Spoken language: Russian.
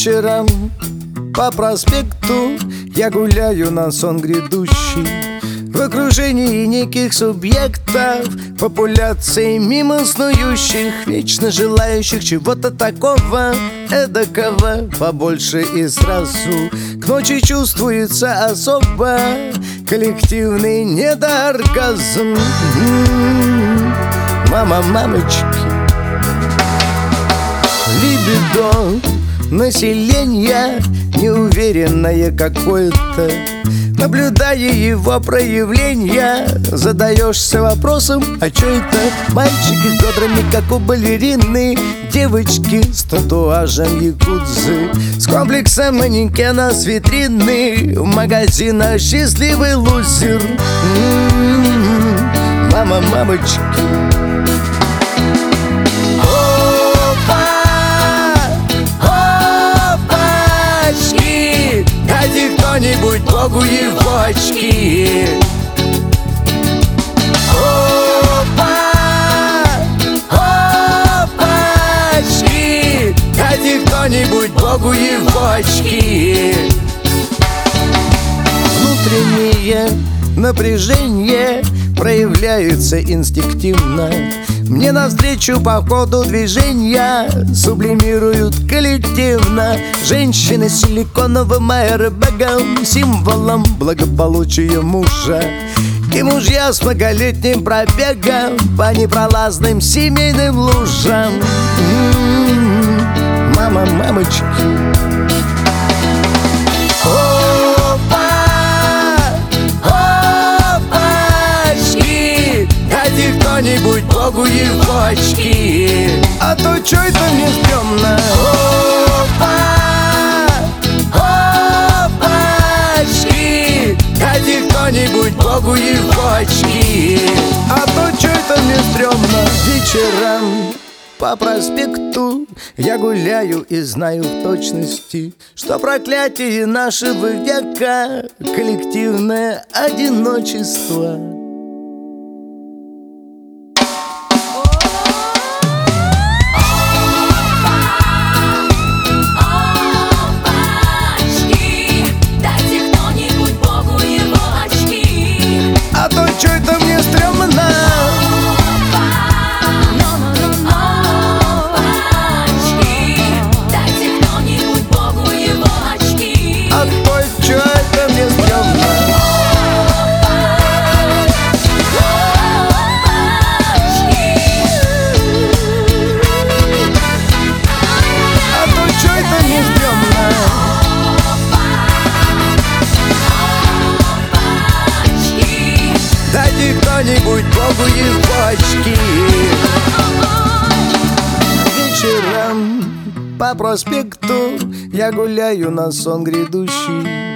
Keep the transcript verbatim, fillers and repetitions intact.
вечером по проспекту я гуляю на сон грядущий, в окружении неких субъектов, популяции мимо снующих, вечно желающих чего-то такого, эдакого побольше и сразу. К ночи чувствуется особо коллективный недооргазм. Мама, мамочки, либидо население неуверенное какое-то. Наблюдая его проявления, задаешься вопросом: а чё это? Мальчики с бедрами, как у балерины, девочки с татуажем якудзы, с комплексом манекена с витрины, в магазинах счастливый лузер. М-м-м, мама, мамочки. Дайте кто-нибудь Богу его очки. Опа, опачки, дайте кто-нибудь Богу его очки. Внутреннее напряжение проявляется инстинктивно. Мне навстречу по ходу движения сублимируют коллективно. Женщины с силиконовым аэробэгом, символом благополучия мужа, и мужья с многолетним пробегом по непролазным семейным лужам. М-м-м, мама, мамочки. Кто-нибудь Богу его очки, а то чё это мне стрёмно. Опа, опачки, дайте кто-нибудь Богу его очки, а то чё это мне стрёмно. Вечером по проспекту я гуляю и знаю в точности, что проклятие нашего века — коллективное одиночество. Чё это мне стрёмно? Дайте кто-нибудь Богу его очки. А то чё это мне стрёмно? А то чё это мне стрёмно? Дайте кто-нибудь Богу его очки. Вечером по проспекту я гуляю на сон грядущий,